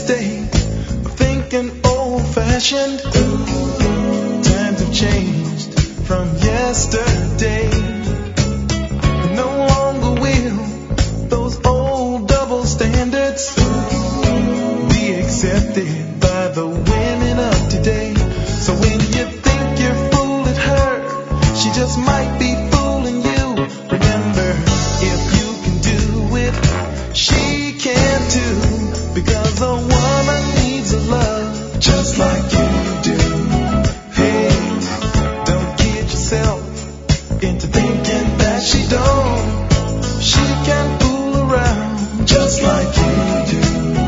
day, thinking old-fashioned. Times have changed from yesterday. No longer will those old double standards be accepted by the women of today. So when you think you're fooling her, she just might be fooling you. Remember, if you can do it, she can too. Because a woman needs a love just like you do. Hey, don't kid yourself into thinking that she don't. She can fool around just like you do.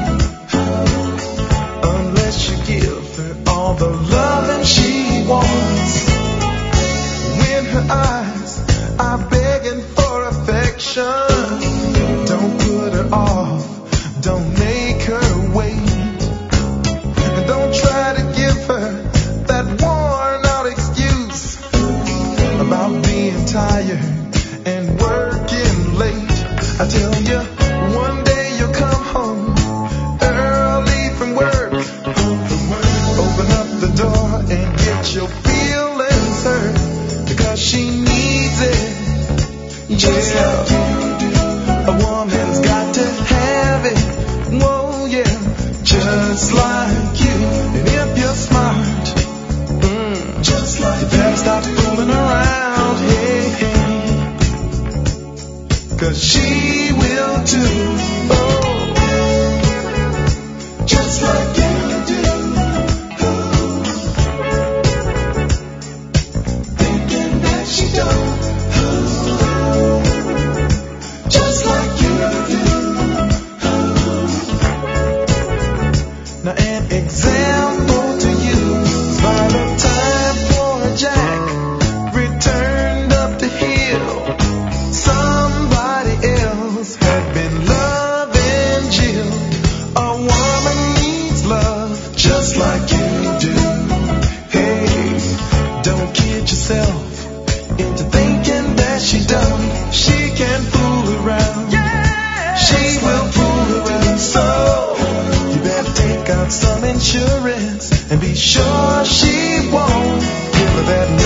Unless you give her all the loving she wants. When her eyes are begging for affection, don't put her off, don't make her wait. And don't try to give her that worn out excuse about being tired and working late. I tell you, one day you'll come home early from work. Open up the door and get your feelings hurt, because she needs it. Just like you do. A woman's got to have it. Whoa, yeah. Just like you. And if you're smart, just like you better stop fooling around. Hey, hey. 'Cause she will too. Oh, just like you do. Thinking that she don't. Just like you do. Now an example to you. By the time poor Jack returned up the hill, somebody else had been loving Jill. A woman needs love just like you do. Hey, don't kid yourself into thinking that she don't. She can fool around. She will fool around. So you better take out some insurance and be sure she won't give her that